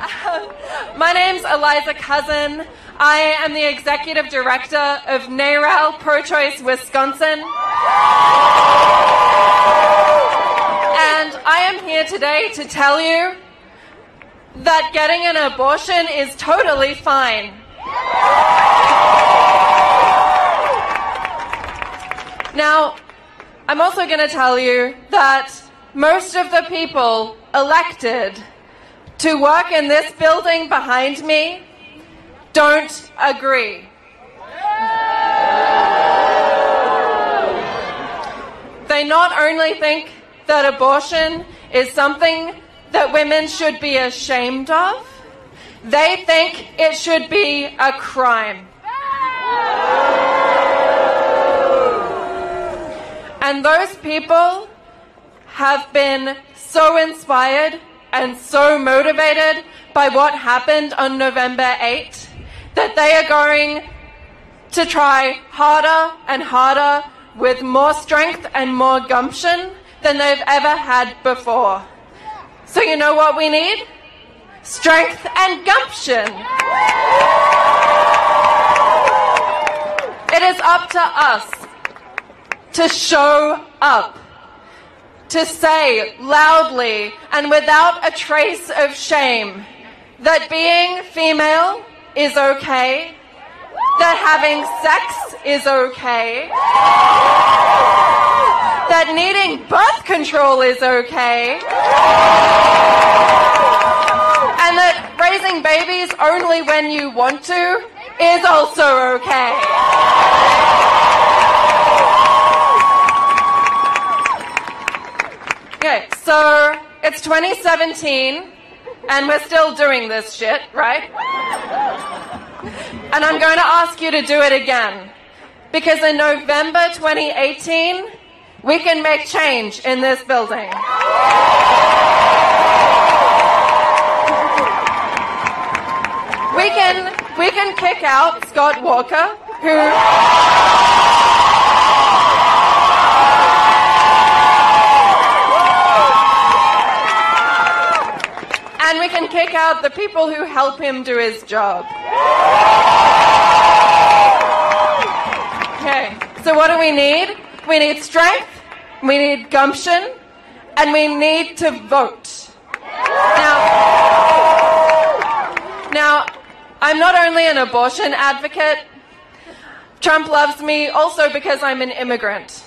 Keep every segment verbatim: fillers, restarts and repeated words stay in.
My name's Eliza Cousin. I am the executive director of NARAL Pro-Choice Wisconsin. And I am here today to tell you that getting an abortion is totally fine. Now, I'm also going to tell you that most of the people elected to work in this building behind me don't agree. They not only think that abortion is something that women should be ashamed of, they think it should be a crime. And those people have been so inspired and so motivated by what happened on November eighth that they are going to try harder and harder with more strength and more gumption than they've ever had before. So you know what we need? Strength and gumption. It is up to us to show up, to say loudly and without a trace of shame that being female is okay, that having sex is okay, that needing birth control is okay, and that raising babies only when you want to is also okay. Okay, so it's twenty seventeen, and we're still doing this shit, right? And I'm going to ask you to do it again. Because in November twenty eighteen, we can make change in this building. We can, we can kick out Scott Walker, who... And we can kick out the people who help him do his job. Okay, so what do we need? We need strength, we need gumption, and we need to vote. Now, now, I'm not only an abortion advocate. Trump loves me also because I'm an immigrant.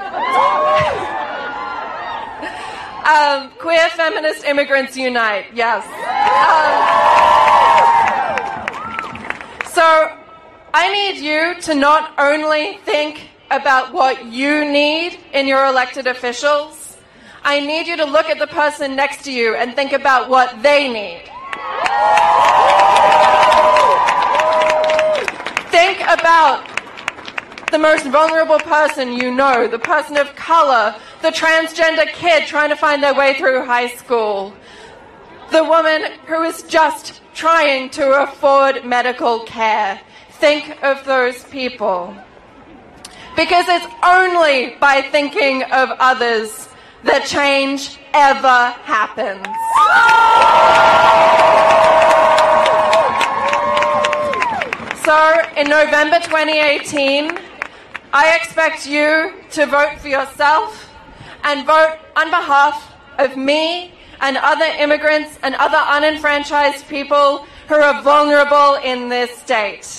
Um, queer feminist immigrants unite, yes. Um, so, I need you to not only think about what you need in your elected officials, I need you to look at the person next to you and think about what they need. Think about the most vulnerable person you know, the person of color, the transgender kid trying to find their way through high school, the woman who is just trying to afford medical care. Think of those people. Because it's only by thinking of others that change ever happens. So, in November twenty eighteen, I expect you to vote for yourself and vote on behalf of me and other immigrants and other unenfranchised people who are vulnerable in this state.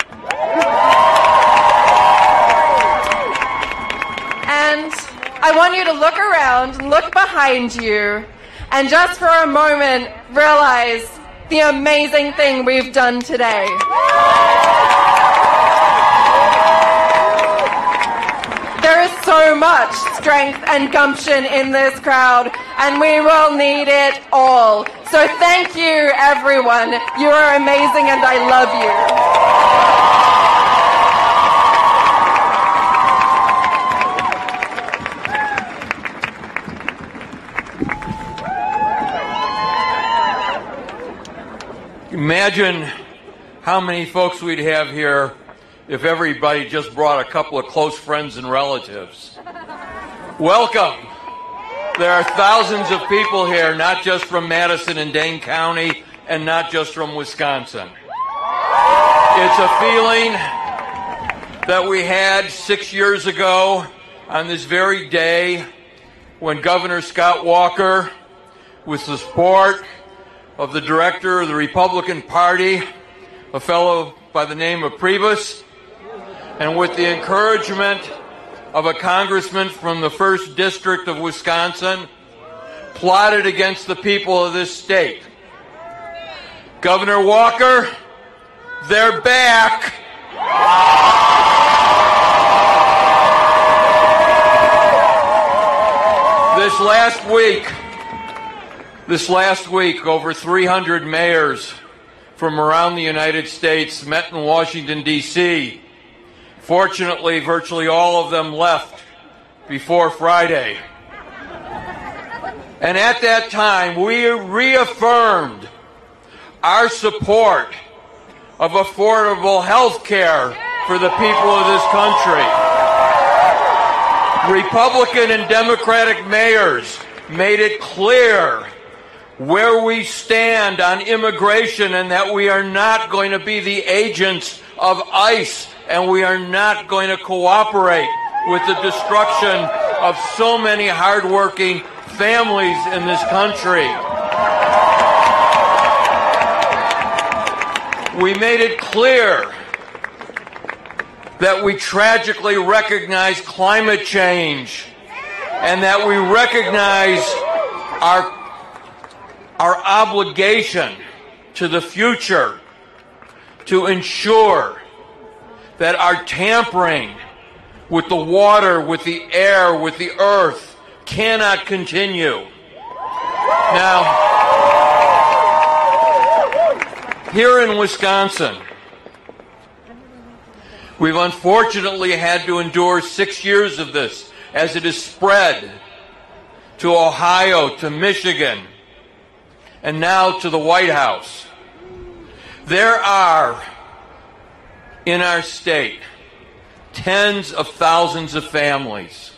And I want you to look around, look behind you, and just for a moment realize the amazing thing we've done today. There is so much strength and gumption in this crowd, and we will need it all. So thank you, everyone. You are amazing, and I love you. Imagine how many folks we'd have here if everybody just brought a couple of close friends and relatives. Welcome. There are thousands of people here, not just from Madison and Dane County, and not just from Wisconsin. It's a feeling that we had six years ago on this very day when Governor Scott Walker, with the support of the director of the Republican Party, a fellow by the name of Priebus, and with the encouragement of a congressman from the first district of Wisconsin, plotted against the people of this state. Governor Walker, they're back. This last week, this last week, over three hundred mayors from around the United States met in Washington, D C Fortunately, virtually all of them left before Friday. And at that time, we reaffirmed our support of affordable health care for the people of this country. Republican and Democratic mayors made it clear where we stand on immigration and that we are not going to be the agents of ICE and we are not going to cooperate with the destruction of so many hardworking families in this country. We made it clear that we tragically recognize climate change and that we recognize our, our obligation to the future to ensure that our tampering with the water, with the air, with the earth cannot continue. Now, here in Wisconsin, we've unfortunately had to endure six years of this as it is spread to Ohio, to Michigan, and now to the White House. There are, in our state, tens of thousands of families,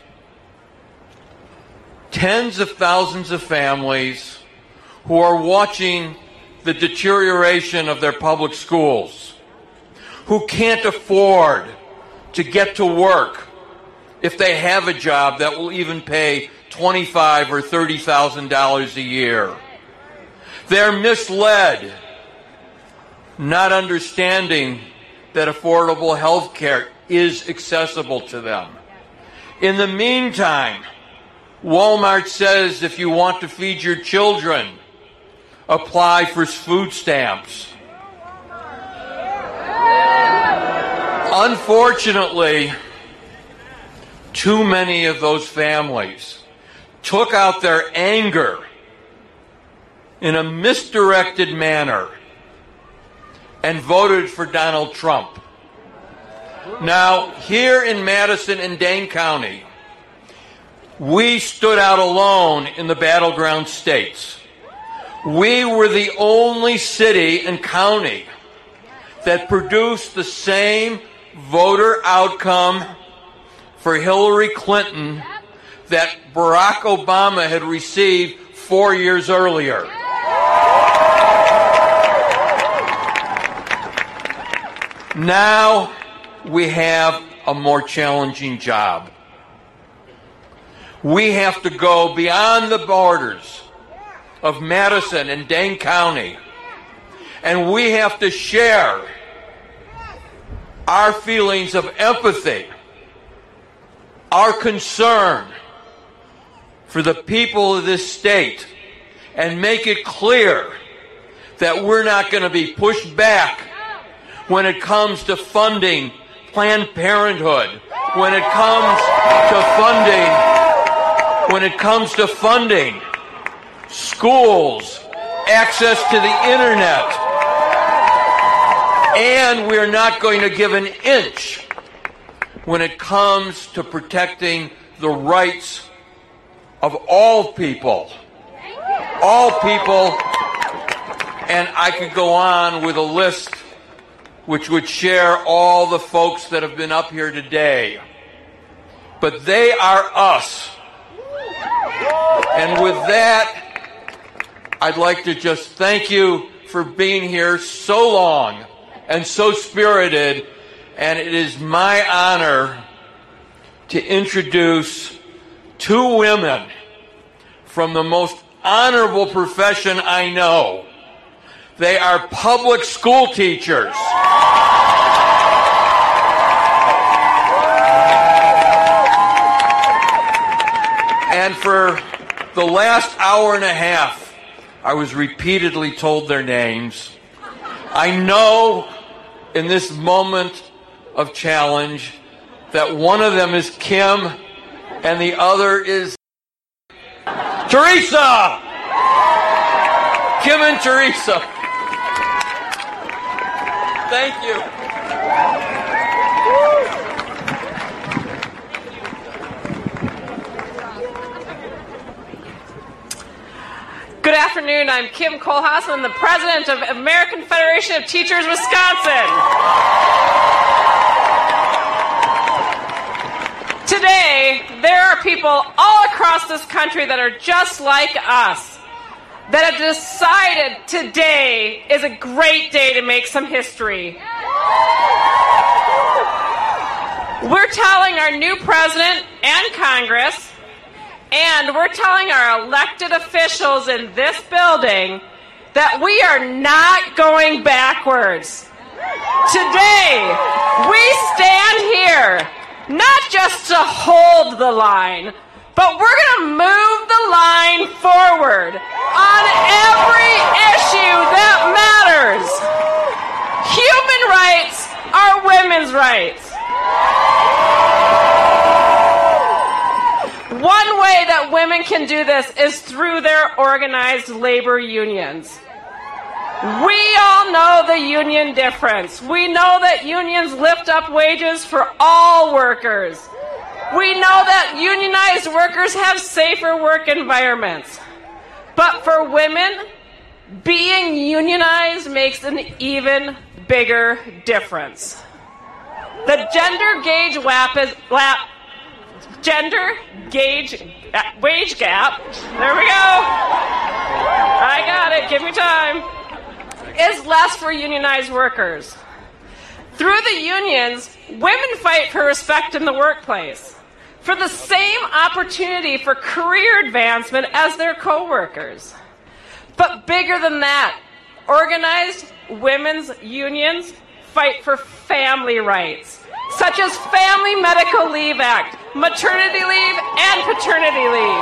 tens of thousands of families who are watching the deterioration of their public schools, who can't afford to get to work if they have a job that will even pay twenty-five thousand dollars or thirty thousand dollars a year. They're misled, not understanding that affordable health care is accessible to them. In the meantime, Walmart says if you want to feed your children, apply for food stamps. Unfortunately, too many of those families took out their anger in a misdirected manner and voted for Donald Trump. Now, here in Madison and Dane County, we stood out alone in the battleground states. We were the only city and county that produced the same voter outcome for Hillary Clinton that Barack Obama had received four years earlier. Now we have a more challenging job. We have to go beyond the borders of Madison and Dane County, and we have to share our feelings of empathy, our concern for the people of this state, and make it clear that we're not going to be pushed back when it comes to funding Planned Parenthood, when it comes to funding, when it comes to funding schools, access to the internet, and we're not going to give an inch when it comes to protecting the rights of all people. All people, and I could go on with a list which would share all the folks that have been up here today. But they are us. And with that, I'd like to just thank you for being here so long and so spirited, and it is my honor to introduce two women from the most honorable profession I know. They are public school teachers. And for the last hour and a half, I was repeatedly told their names. I know in this moment of challenge that one of them is Kim and the other is Teresa! Kim and Teresa. Thank you. Good afternoon. I'm Kim Kohlhaas. I'm the president of American Federation of Teachers, Wisconsin. Today, there are people all across this country that are just like us, that have decided today is a great day to make some history. We're telling our new president and Congress, and we're telling our elected officials in this building that we are not going backwards. Today, we stand here not just to hold the line, but we're going to move the line forward on every issue that matters. Human rights are women's rights. One way that women can do this is through their organized labor unions. We all know the union difference. We know that unions lift up wages for all workers. We know that unionized workers have safer work environments. But for women, being unionized makes an even bigger difference. The gender gauge wap is, lap, gender gauge uh, wage gap, there we go, I got it, give me time, is less for unionized workers. Through the unions, women fight for respect in the workplace, for the same opportunity for career advancement as their co-workers. But bigger than that, organized women's unions fight for family rights, such as Family Medical Leave Act, maternity leave, and paternity leave.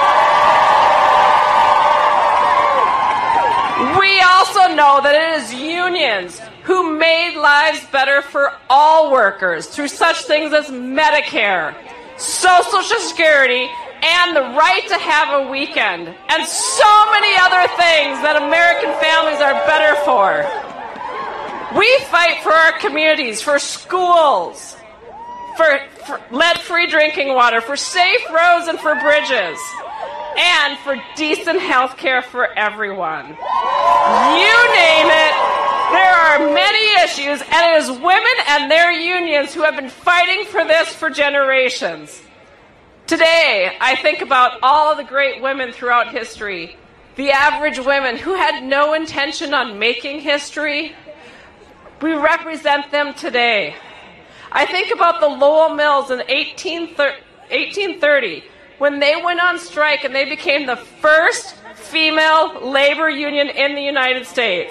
We also know that it is unions who made lives better for all workers through such things as Medicare, Social Security, and the right to have a weekend, and so many other things that American families are better for. We fight for our communities, for schools, for, for lead-free drinking water, for safe roads and for bridges, and for decent health care for everyone. You name it, there are many issues, and it is women and their unions who have been fighting for this for generations. Today, I think about all of the great women throughout history, the average women who had no intention on making history. We represent them today. I think about the Lowell Mills in eighteen thirty, when they went on strike and they became the first female labor union in the United States.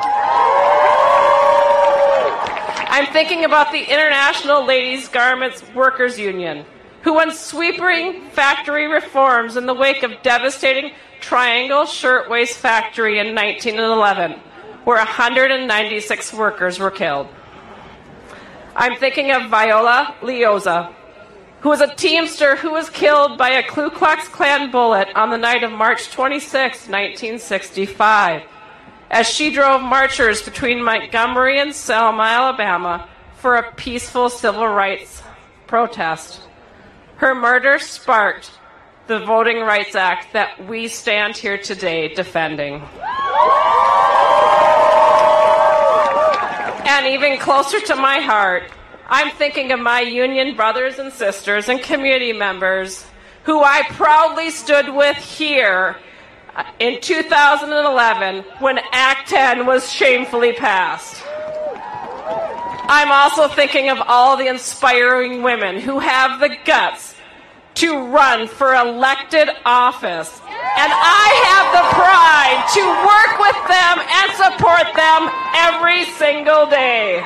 I'm thinking about the International Ladies Garments Workers Union, who won sweeping factory reforms in the wake of devastating Triangle Shirtwaist Factory in nineteen eleven, where one hundred ninety-six workers were killed. I'm thinking of Viola Liosa, who was a Teamster who was killed by a Ku Klux Klan bullet on the night of March twenty-sixth, nineteen sixty-five, as she drove marchers between Montgomery and Selma, Alabama, for a peaceful civil rights protest. Her murder sparked the Voting Rights Act that we stand here today defending. And even closer to my heart, I'm thinking of my union brothers and sisters and community members who I proudly stood with here in two thousand eleven when Act ten was shamefully passed. I'm also thinking of all the inspiring women who have the guts to run for elected office. And I have the pride to work with them and support them every single day.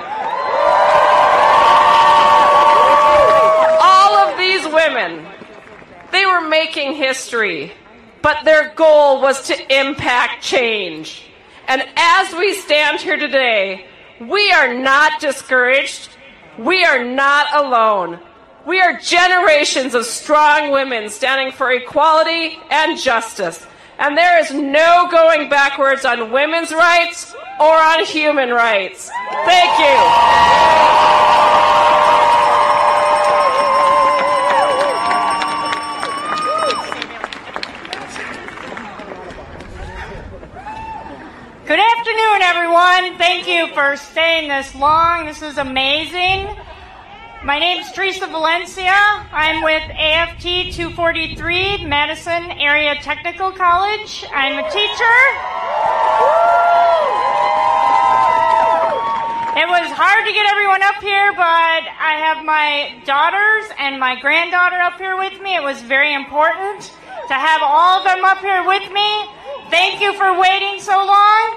All of these women, they were making history, but their goal was to impact change. And as we stand here today, we are not discouraged. We are not alone. We are generations of strong women standing for equality and justice. And there is no going backwards on women's rights or on human rights. Thank you. Good afternoon, everyone. Thank you for staying this long. This is amazing. My name is Teresa Valencia. I'm with A F T two forty-three, Madison Area Technical College. I'm a teacher. It was hard to get everyone up here, but I have my daughters and my granddaughter up here with me. It was very important to have all of them up here with me. Thank you for waiting so long.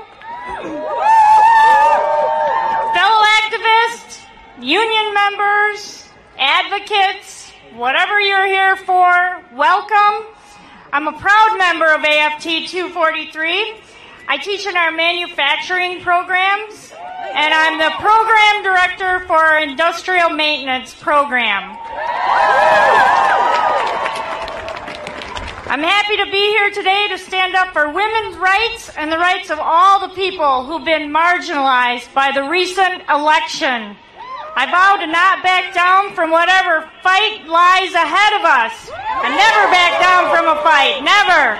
Fellow activists, union members, advocates, whatever you're here for, welcome. I'm a proud member of A F T two forty-three. I teach in our manufacturing programs, and I'm the program director for our industrial maintenance program. I'm happy to be here today to stand up for women's rights and the rights of all the people who've been marginalized by the recent election. I vow to not back down from whatever fight lies ahead of us. I never back down from a fight, never.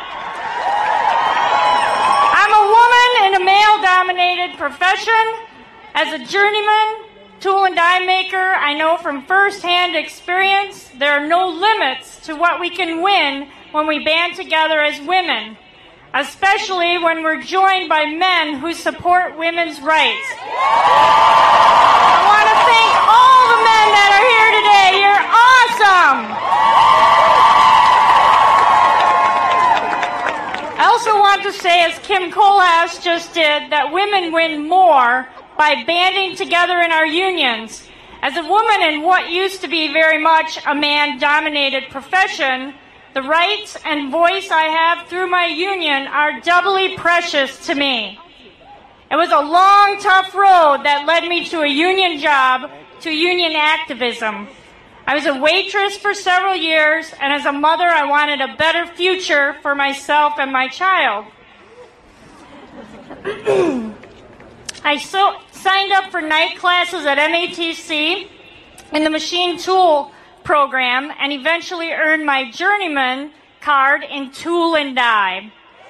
I'm a woman in a male-dominated profession. As a journeyman tool and die maker, I know from first-hand experience there are no limits to what we can win when we band together as women, especially when we're joined by men who support women's rights. I want to thank all the men that are here today. You're awesome. I also want to say, as Kim Kohlhaas just did, that women win more by banding together in our unions. As a woman in what used to be very much a man-dominated profession, the rights and voice I have through my union are doubly precious to me. It was a long, tough road that led me to a union job, to union activism. I was a waitress for several years, and as a mother, I wanted a better future for myself and my child. I so signed up for night classes at M A T C in the machine tool program and eventually earned my journeyman card in tool and die.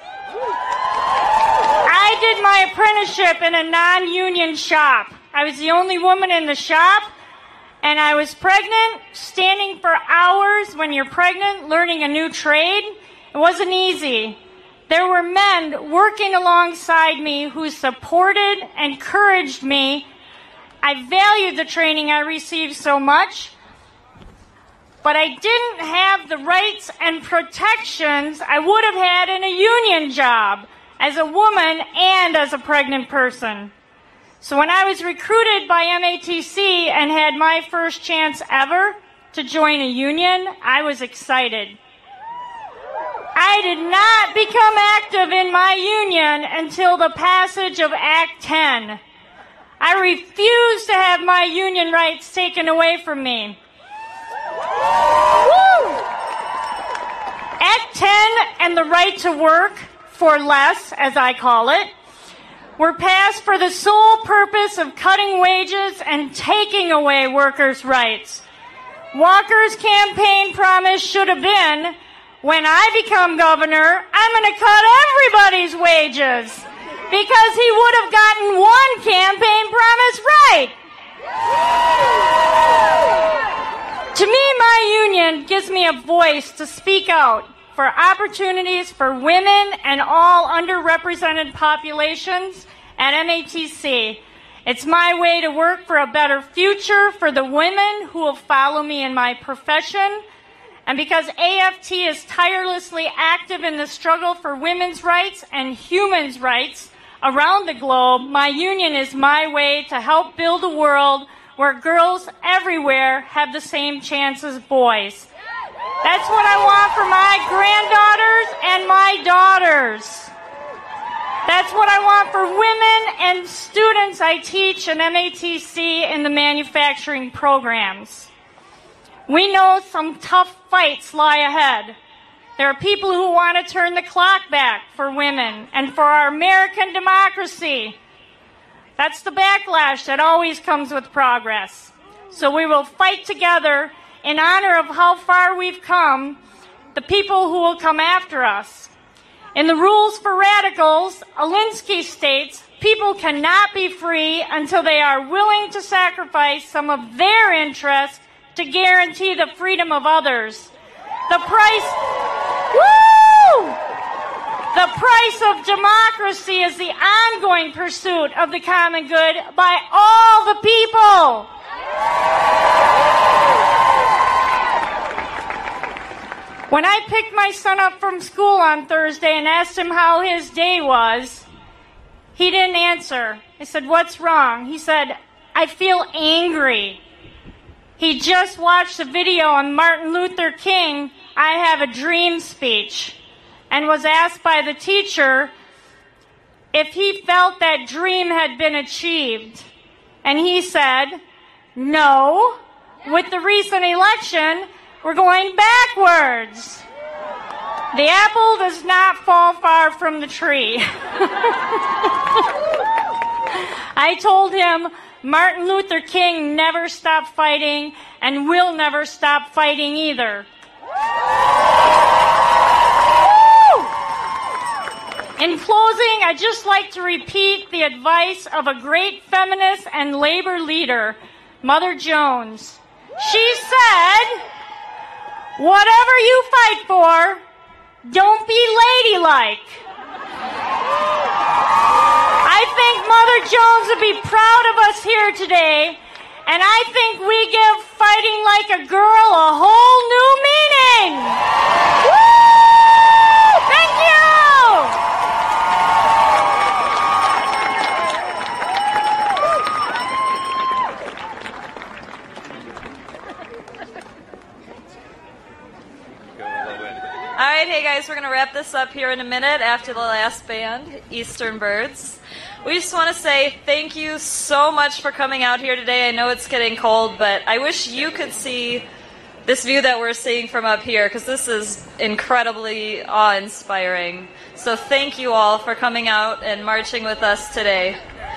I did my apprenticeship in a non-union shop. I was the only woman in the shop, and I was pregnant, standing for hours when you're pregnant, learning a new trade. It wasn't easy. There were men working alongside me who supported, encouraged me. I valued the training I received so much, but I didn't have the rights and protections I would have had in a union job as a woman and as a pregnant person. So when I was recruited by M A T C and had my first chance ever to join a union, I was excited. I did not become active in my union until the passage of Act ten. I refused to have my union rights taken away from me. Woo! Act ten and the right to work for less, as I call it, were passed for the sole purpose of cutting wages and taking away workers' rights. Walker's campaign promise should have been, when I become governor, I'm going to cut everybody's wages, because he would have gotten one campaign promise right. To me, my union gives me a voice to speak out for opportunities for women and all underrepresented populations at M A T C. It's my way to work for a better future for the women who will follow me in my profession. And because A F T is tirelessly active in the struggle for women's rights and humans' rights around the globe, my union is my way to help build a world where girls everywhere have the same chance as boys. That's what I want for my granddaughters and my daughters. That's what I want for women and students I teach in M A T C in the manufacturing programs. We know some tough fights lie ahead. There are people who want to turn the clock back for women and for our American democracy. That's the backlash that always comes with progress. So we will fight together in honor of how far we've come, the people who will come after us. In the Rules for Radicals, Alinsky states, people cannot be free until they are willing to sacrifice some of their interests to guarantee the freedom of others. The price, woo! The price of democracy is the ongoing pursuit of the common good by all the people. When I picked my son up from school on Thursday and asked him how his day was, he didn't answer. I said, "What's wrong?" He said, "I feel angry." He just watched a video on Martin Luther King, "I Have a Dream" speech, and was asked by the teacher if he felt that dream had been achieved. And he said, "No, with the recent election, we're going backwards. The apple does not fall far from the tree." I told him Martin Luther King never stopped fighting and will never stop fighting either. In closing, I'd just like to repeat the advice of a great feminist and labor leader, Mother Jones. She said, "Whatever you fight for, don't be ladylike." I think Mother Jones would be proud of us here today, and I think we give fighting like a girl a whole new meaning. Woo! Thank you! All right, hey guys, we're going to wrap this up here in a minute after the last band, Eastern Birds. We just want to say thank you so much for coming out here today. I know it's getting cold, but I wish you could see this view that we're seeing from up here, because this is incredibly awe-inspiring. So thank you all for coming out and marching with us today.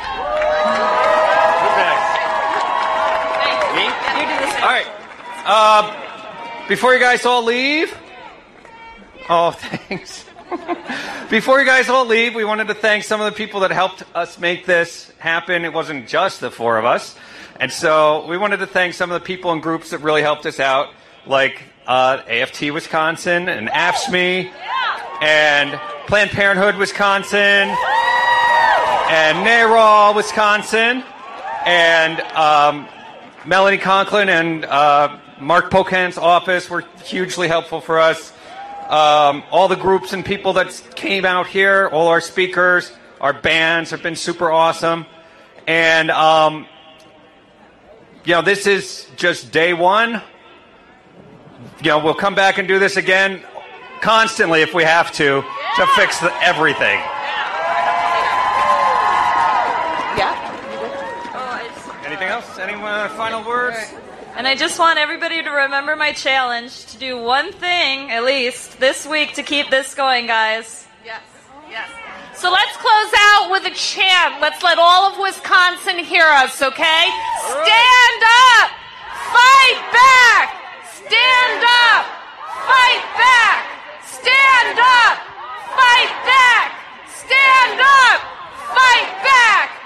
Who's next? Me? You do this. All right. Uh, before you guys all leave... Oh, thanks. Before you guys all leave, we wanted to thank some of the people that helped us make this happen. It wasn't just the four of us. And so we wanted to thank some of the people and groups that really helped us out, like uh, A F T Wisconsin and A F S M E and Planned Parenthood Wisconsin and NARAL Wisconsin and um, Melanie Conklin and uh, Mark Pocan's office were hugely helpful for us. Um, all the groups and people that came out here, all our speakers, our bands have been super awesome. And, um, you know, this is just day one. You know, we'll come back and do this again constantly if we have to, to fix the, everything. Yeah. Anything else? Any uh, final words? And I just want everybody to remember my challenge to do one thing, at least, this week to keep this going, guys. Yes, yes. So let's close out with a chant. Let's let all of Wisconsin hear us, okay? Stand up! Fight back! Stand up! Fight back! Stand up! Fight back! Stand up! Fight back!